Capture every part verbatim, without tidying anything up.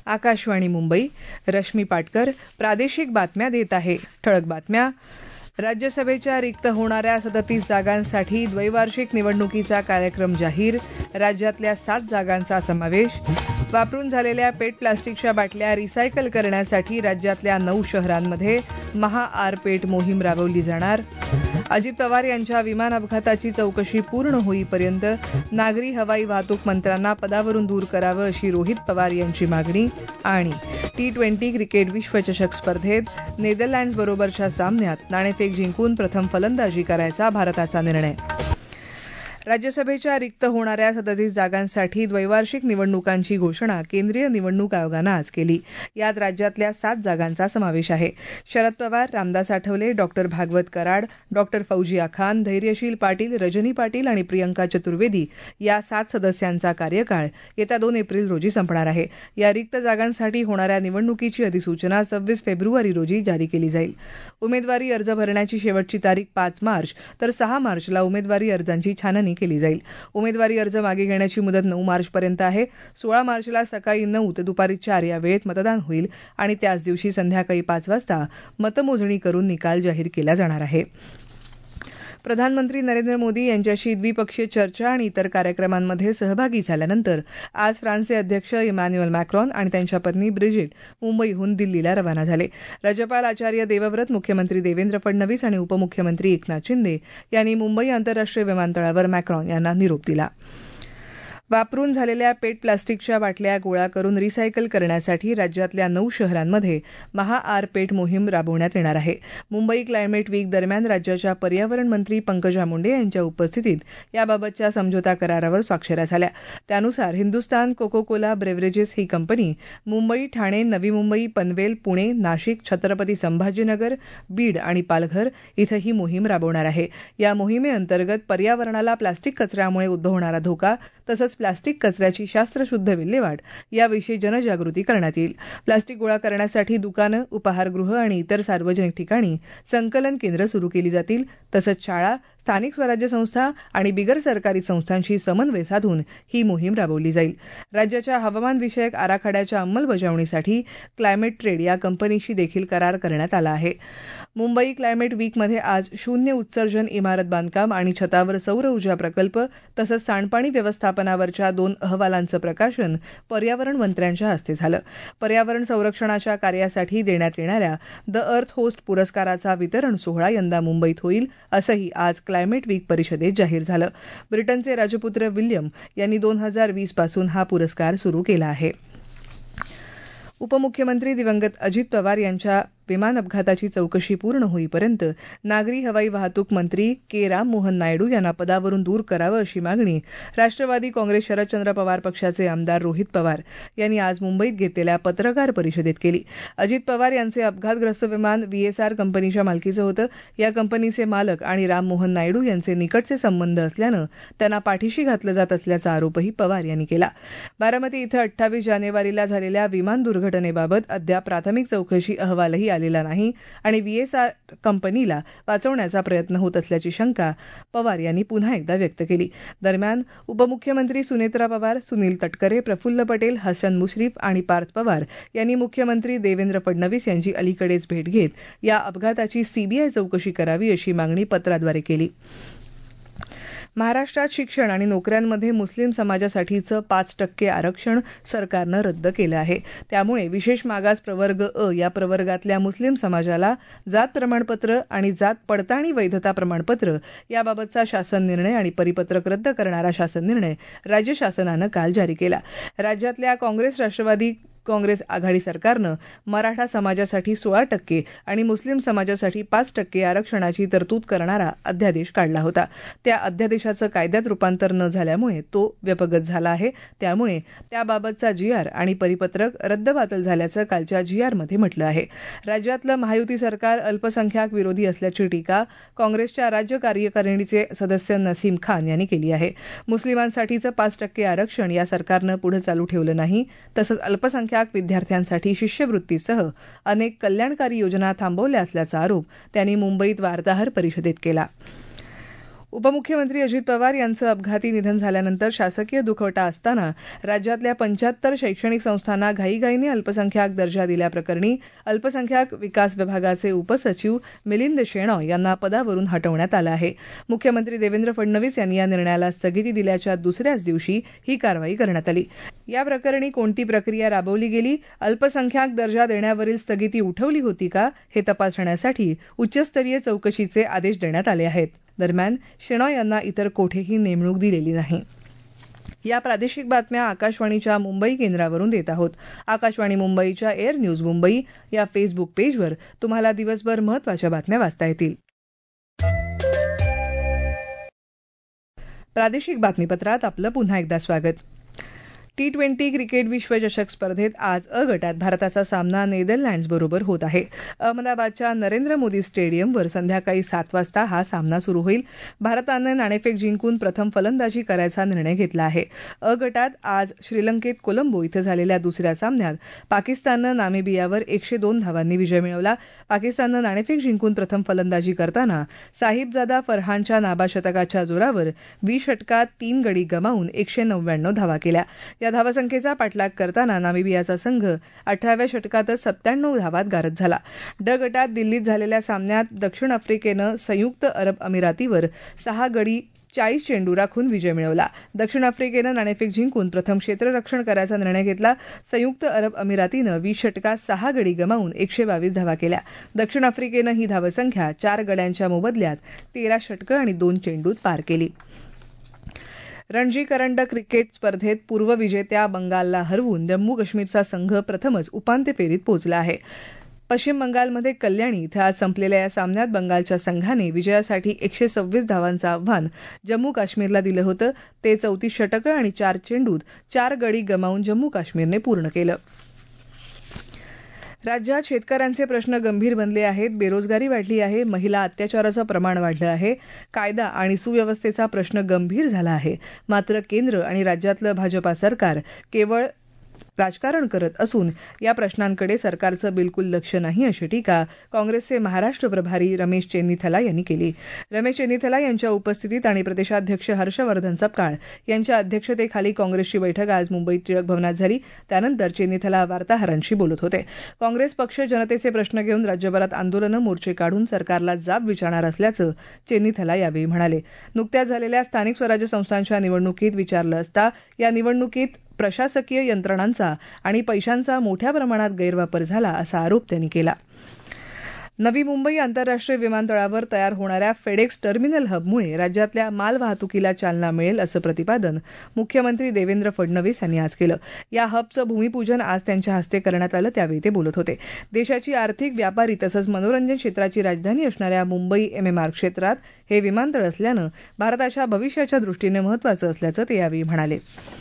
आकाशवाणी मुंबई. रश्मी पाटकर प्रादेशिक बातम्या देत आहे. ठळक बातम्या. राज्यसभेच्या रिक्त होणाऱ्या सदतीस जागांसाठी द्वैवार्षिक निवडणुकीचा कार्यक्रम जाहीर. राज्यातल्या सात जागांचा समावेश. वापरून झालेल्या पेट प्लास्टिकच्या बाटल्या रिसायकल करण्यासाठी राज्यातल्या नऊ शहरांमध्ये महा आर पेट मोहीम राबवली जाणार. अजित पवार यांच्या विमान अपघाताची चौकशी पूर्ण होईपर्यंत नागरी हवाई वाहतूक मंत्र्यांना पदावरून दूर करावं अशी रोहित पवार यांची मागणी. आणि टी ट्वेंटी क्रिकेट विश्वचषक स्पर्धेत नेदरलँड्सबरोबरच्या सामन्यात नाणेफेक जिंकून प्रथम फलंदाजी करायचा भारताचा निर्णय. राज्यसभेच्या रिक्त होणाऱ्या सदतीस जागांसाठी द्वैवार्षिक निवडणुकांची घोषणा केंद्रीय निवडणूक आयोगानं आज केली. यात राज्यातल्या सात जागांचा समावेश आहे. शरद पवार, रामदास आठवले, डॉक्टर भागवत कराड, डॉक्टर फौजिया खान, धैर्यशील पाटील, रजनी पाटील आणि प्रियंका चतुर्वेदी या सात सदस्यांचा कार्यकाळ येत्या दोन एप्रिल रोजी संपणार आहे. या रिक्त जागांसाठी होणाऱ्या निवडणुकीची अधिसूचना सव्वीस फेब्रुवारी रोजी जारी केली जाईल. उमेदवारी अर्ज भरण्याची शेवटची तारीख पाच मार्च तर सहा मार्चला उमेदवारी अर्जांची छाननी केली जाईल. उमेदवारी अर्ज मागे घेण्याची मुदत नऊ मार्चपर्यंत आहे. सोळा मार्चला सकाळी नऊ ते दुपारी चार या वेळेत मतदान होईल आणि त्याच दिवशी संध्याकाळी पाच वाजता मतमोजणी करून निकाल जाहीर केला जाणार आहे. प्रधानमंत्री नरेंद्र मोदी यांच्याशी द्विपक्षीय चर्चा आणि इतर कार्यक्रमांमध्ये सहभागी झाल्यानंतर आज फ्रान्सचे अध्यक्ष इमॅन्युएल मॅक्रॉन आणि त्यांच्या पत्नी ब्रिजिट मुंबईहून दिल्लीला रवाना झाले. राज्यपाल आचार्य देवव्रत, मुख्यमंत्री देवेंद्र फडणवीस आणि उपमुख्यमंत्री एकनाथ शिंदे यांनी मुंबई आंतरराष्ट्रीय विमानतळावर मॅक्रॉन यांना निरोप दिला. वापरून झालेल्या पेट प्लास्टिकच्या बाटल्या गोळा करून रिसायकल करण्यासाठी राज्यातल्या नऊ शहरांमध्ये महा आर पेट मोहीम राबवण्यात येणार आहे. मुंबई क्लायमेट वीक दरम्यान राज्याच्या पर्यावरण मंत्री पंकजा मुंडे यांच्या उपस्थितीत याबाबतच्या समझोता करारावर स्वाक्षऱ्या झाल्या. त्यानुसार हिंदुस्तान कोको कोला ब्रेव्हरेजेस ही कंपनी मुंबई, ठाणे, नवी मुंबई, पनवेल, पुणे, नाशिक, छत्रपती संभाजीनगर, बीड आणि पालघर इथं ही मोहीम राबवणार आहे. या मोहिमेअंतर्गत पर्यावरणाला प्लास्टिक कचऱ्यामुळे उद्भवणारा धोका तसंच प्लास्टिक कचऱ्याची शास्त्रशुद्ध विल्हेवाट याविषयी जनजागृती करण्यात येईल. प्लास्टिक गोळा करण्यासाठी दुकानं, उपाहारगृह आणि इतर सार्वजनिक ठिकाणी संकलन केंद्र सुरू केली जातील. तसंच शाळा, स्थानिक स्वराज्य संस्था आणि बिगर सरकारी संस्थांशी समन्वय साधून ही मोहीम राबवली जाईल. राज्याच्या हवामानविषयक आराखड्याच्या अंमलबजावणीसाठी क्लायमेट ट्रेड या कंपनीशी देखील करार करण्यात आला आहे. मुंबई क्लायमेट वीकमध्ये आज शून्य उत्सर्जन इमारत बांधकाम आणि छतावर सौर ऊर्जा प्रकल्प तसंच सांडपाणी व्यवस्थापनावरच्या दोन अहवालांचं प्रकाशन पर्यावरण मंत्र्यांच्या हस्ते झालं. पर्यावरण संरक्षणाच्या कार्यासाठी देण्यात येणाऱ्या द अर्थ होस्ट पुरस्काराचा वितरण सोहळा यंदा मुंबईत होईल असंही आज क्लायमेट वीक परिषदेत जाहीर झालं. ब्रिटनचे राजपुत्र विल्यम यांनी दोन हजार वीस पासून हा पुरस्कार सुरू केला आहे. उपमुख्यमंत्री दिवंगत अजित पवार यांच्या विमान अपघाताची चौकशी पूर्ण होईपर्यंत नागरी हवाई वाहतूक मंत्री के राममोहन नायडू यांना पदावरून दूर करावं अशी मागणी राष्ट्रवादी काँग्रेस शरदचंद्र पवार पक्षाचे आमदार रोहित पवार यांनी आज मुंबईत घेतलेल्या पत्रकार परिषदेत केली. अजित पवार यांचे अपघातग्रस्त विमान व्हीएसआर कंपनीच्या मालकीचं होतं. या कंपनीचे मालक आणि राममोहन नायडू यांचे निकटचे संबंध असल्यानं त्यांना पाठीशी घातलं जात असल्याचा आरोपही पवार यांनी केला. बारामती इथं अठ्ठावीस जानेवारीला झालेल्या विमान दुर्घटनेबाबत अद्याप प्राथमिक चौकशी अहवालही आलेला नाही आणि व्हीएसआर कंपनीला वाचवण्याचा प्रयत्न होत असल्याची शंका पवार यांनी पुन्हा एकदा व्यक्त केली. दरम्यान उपमुख्यमंत्री सुनेत्रा पवार, सुनील तटकरे, प्रफुल्ल पटेल, हसन मुश्रीफ आणि पार्थ पवार यांनी मुख्यमंत्री देवेंद्र फडणवीस यांची अलीकडेच भेट घेत या अपघाताची सीबीआय चौकशी करावी अशी मागणी पत्राद्वारे केली. महाराष्ट्रात शिक्षण आणि नोकऱ्यांमध्ये मुस्लिम समाजासाठीचं पाच टक्के आरक्षण सरकारनं रद्द केलं आहे. त्यामुळे विशेष मागास प्रवर्ग अ या प्रवर्गातल्या मुस्लिम समाजाला जात प्रमाणपत्र आणि जात पडताळणी वैधता प्रमाणपत्र याबाबतचा शासन निर्णय आणि परिपत्रक रद्द करणारा शासन निर्णय राज्य शासनानं काल जारी केला. राज्यातल्या काँग्रेस राष्ट्रवादी काँग्रेस आघाडी सरकारनं मराठा समाजासाठी सोळा टक्के आणि मुस्लिम समाजासाठी पाच टक्के आरक्षणाची तरतूद करणारा अध्यादेश काढला होता. त्या अध्यादेशाचं कायद्यात रूपांतर न झाल्यामुळे तो व्यपगत झाला आहे. त्यामुळे त्याबाबतचा जी आर आणि परिपत्रक रद्दबातल झाल्याचं कालच्या जी आरमध्ये म्हटलं आहे. राज्यातलं महायुती सरकार अल्पसंख्याक विरोधी असल्याची टीका काँग्रेसच्या राज्य कार्यकारिणीचे सदस्य नसीम खान यांनी केली आहे. मुस्लिमांसाठीचं पाच टक्के आरक्षण या सरकारनं पुढे चालू ठेवलं नाही. तसंच अल्पसंख्याक विद्यार्थ्यांसाठी शिष्यवृत्तीसह अनेक कल्याणकारी योजना थांबवल्या असल्याचा आरोप त्यांनी मुंबईत वार्ताहर परिषदेत केला. उपमुख्यमंत्री अजित पवार यांचं अपघाती निधन झाल्यानंतर शासकीय दुखवटा असताना राज्यातल्या पंच्याहत्तर शैक्षणिक संस्थांना घाईघाईने अल्पसंख्याक दर्जा दिल्याप्रकरणी अल्पसंख्याक विकास विभागाचे उपसचिव मिलिंद शेणॉय यांना पदावरून हटवण्यात आलं आहे. मुख्यमंत्री देवेंद्र फडणवीस यांनी या निर्णयाला स्थगिती दिल्याच्या दुसऱ्याच दिवशी ही कारवाई करण्यात आली. या प्रकरणी कोणती प्रक्रिया राबवली गेली, अल्पसंख्याक दर्जा देण्यावरील स्थगिती उठवली होती का, हे तपासण्यासाठी उच्चस्तरीय चौकशीचे आदेश देण्यात आले आहेत. दरम्यान शेणॉय यांना इतर कोठेही नेमणूक दिलेली नाही. या प्रादेशिक बातम्या आकाशवाणीच्या मुंबई केंद्रावरून देत आहोत. आकाशवाणी मुंबईच्या एअर न्यूज मुंबई या फेसबुक पेजवर तुम्हाला दिवसभर महत्त्वाच्या बातम्या वाचता येतील. प्रादेशिक बातमीपत्रात आपलं पुन्हा एकदा स्वागत. टी ट्वेंटी क्रिकेट विश्वचषक स्पर्धेत आज अ गटात भारताचा सामना नेदरलँड्सबरोबर होत आहे. अहमदाबादच्या नरेंद्र मोदी स्टेडियमवर संध्याकाळी सात वाजता हा सामना सुरू होईल. भारतानं नाणेफेक जिंकून प्रथम फलंदाजी करायचा निर्णय घेतला आहे. अ गटात आज श्रीलंकेत कोलंबो इथं झालेल्या दुसऱ्या सामन्यात पाकिस्ताननं नामिबियावर एकशे दोन धावांनी विजय मिळवला. पाकिस्ताननं नाणेफेक जिंकून प्रथम फलंदाजी करताना साहिबजादा फरहानच्या नाबाशतकाच्या जोरावर वीस षटकात तीन गडी गमावून एकशे नव्याण्णव धावा केल्या. या धावसंख्येचा पाठलाग करताना नामिबियाचा संघ अठराव्या षटकातच सत्त्याण्णव धावात गारद झाला. ड गटात दिल्लीत झालेल्या सामन्यात दक्षिण आफ्रिकेनं संयुक्त अरब अमिरातीवर सहा गडी चाळीस चेंडू राखून विजय मिळवला. दक्षिण आफ्रिकेनं नाणेफेक जिंकून प्रथम क्षेत्ररक्षण करायचा निर्णय घेतला. संयुक्त अरब अमिरातीनं वीस षटकात सहा गडी गमावून एकशे बावीस धावा केल्या. दक्षिण आफ्रिकेनं ही धावसंख्या चार गड्यांच्या मोबदल्यात तेरा षटकं आणि दोन चेंडूत पार केली. रणजी करंडक क्रिकेट स्पर्धेत पूर्वविजेत्या बंगालला हरवून जम्मू काश्मीरचा संघ प्रथमच उपांत्य फेरीत पोहोचला आहे. पश्चिम बंगालमध्ये कल्याणी इथं आज संपलेल्या या सामन्यात बंगालच्या संघाने विजयासाठी एकशे सव्वीस धावांचं आव्हान जम्मू काश्मीरला दिलं होतं. ते चौतीस षटकं आणि चार चेंडूत चार गडी गमावून जम्मू काश्मीरने पूर्ण केलं. राज्यात शेतकऱ्यांचे प्रश्न गंभीर बनले आहेत. बेरोजगारी वाढली आहे. महिला अत्याचाराचं प्रमाण वाढलं आहे. कायदा आणि सुव्यवस्थेचा प्रश्न गंभीर झाला आहे. मात्र केंद्र आणि राज्यातलं भाजपा सरकार केवळ राजकारण करत असून या प्रश्नांकडे सरकारचं बिलकुल लक्ष नाही, अशी टीका काँग्रेसचे महाराष्ट्र प्रभारी रमेश चेन्नीथला यांनी केली. रमेश चेन्नीथला यांच्या उपस्थितीत आणि प्रदेशाध्यक्ष हर्षवर्धन सपकाळ यांच्या अध्यक्षतेखाली काँग्रेसची बैठक आज मुंबईत टिळक भवनात झाली. त्यानंतर चेन्नीथला वार्ताहरांशी बोलत होते. काँग्रेस पक्ष जनतेचे प्रश्न घेऊन राज्यभरात आंदोलनं मोर्चे काढून सरकारला जाब विचारणार असल्याचं चेन्नीथला यावेळी म्हणाले. नुकत्याच झालेल्या स्थानिक स्वराज्य संस्थांच्या निवडणुकीत विचारलं असता या निवडणुकीत प्रशासकीय यंत्रणांचा आणि पैशांचा मोठ्या प्रमाणात गैरवापर झाला, असा आरोप त्यांनी केला. नवी मुंबई आंतरराष्ट्रीय विमानतळावर तयार होणाऱ्या फेडेक्स टर्मिनल हबमुळे राज्यातल्या मालवाहतुकीला चालना मिळेल, असं प्रतिपादन मुख्यमंत्री देवेंद्र फडणवीस यांनी आज केलं. या हबचं भूमिपूजन आज त्यांच्या हस्ते करण्यात आलं. त्यावेळी ते बोलत होते. देशाची आर्थिक, व्यापारी तसंच मनोरंजन क्षेत्राची राजधानी असणाऱ्या मुंबई एमएमआर क्षेत्रात हे विमानतळ असल्यानं भारताच्या भविष्याच्या दृष्टीने महत्त्वाचं असल्याचं ते यावेळी म्हणाले.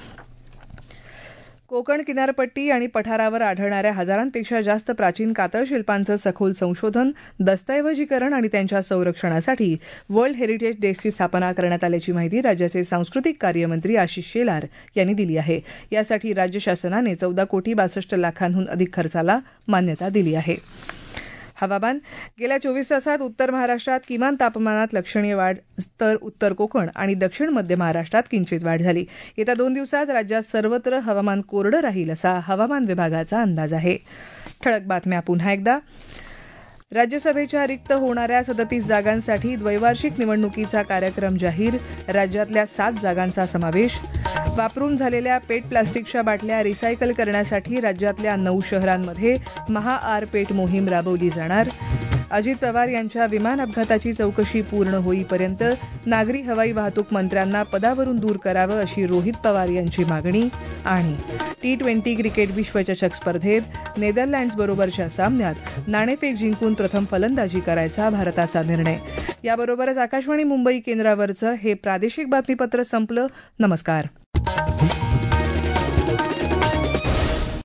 कोकण किनारपट्टी आणि पठारावर आढळणाऱ्या हजारांपेक्षा जास्त प्राचीन कातळ शिल्पांचं सखोल संशोधन, दस्तऐवजीकरण आणि त्यांच्या संरक्षणासाठी वर्ल्ड हेरिटेज डेस्कची स्थापना करण्यात आल्याची माहिती राज्याचे सांस्कृतिक कार्यमंत्री आशिष शेलार यांनी दिली आहे. यासाठी राज्य शासनाने चौदा कोटी बासष्ट लाखांहून अधिक खर्चाला मान्यता दिली आहे. हवामान. गेल्या चोवीस तासात उत्तर महाराष्ट्रात किमान तापमानात लक्षणीय वाढ, तर उत्तर कोकण आणि दक्षिण मध्य महाराष्ट्रात किंचित वाढ झाली. येत्या दोन दिवसात राज्यात सर्वत्र हवामान कोरडं राहील, असा हवामान विभागाचा अंदाज आहे. ठळक बातम्या पुन्हा एकदा. राज्यसभेच्या रिक्त होणाऱ्या सदतीस जागांसाठी द्वैवार्षिक निवडणुकीचा कार्यक्रम जाहीर. राज्यातल्या सात जागांचा समावेश. वापरून झालेल्या पेट प्लास्टिकच्या बाटल्या रिसायकल करण्यासाठी राज्यातल्या नऊ शहरांमध्ये महा आर पेट मोहीम राबवली जाणार. अजित पवार यांच्या विमान अपघाताची चौकशी पूर्ण होईपर्यंत नागरी हवाई वाहतूक मंत्र्यांना पदावरून दूर करावं, अशी रोहित पवार यांची मागणी. आणि टी ट्वेंटी क्रिकेट विश्वचषक स्पर्धेत नेदरलँड्सबरोबरच्या सामन्यात नाणेफेक जिंकून प्रथम फलंदाजी करायचा भारताचा निर्णय. याबरोबरच आकाशवाणी मुंबई केंद्रावरचं हे प्रादेशिक बातमीपत्र संपलं. नमस्कार.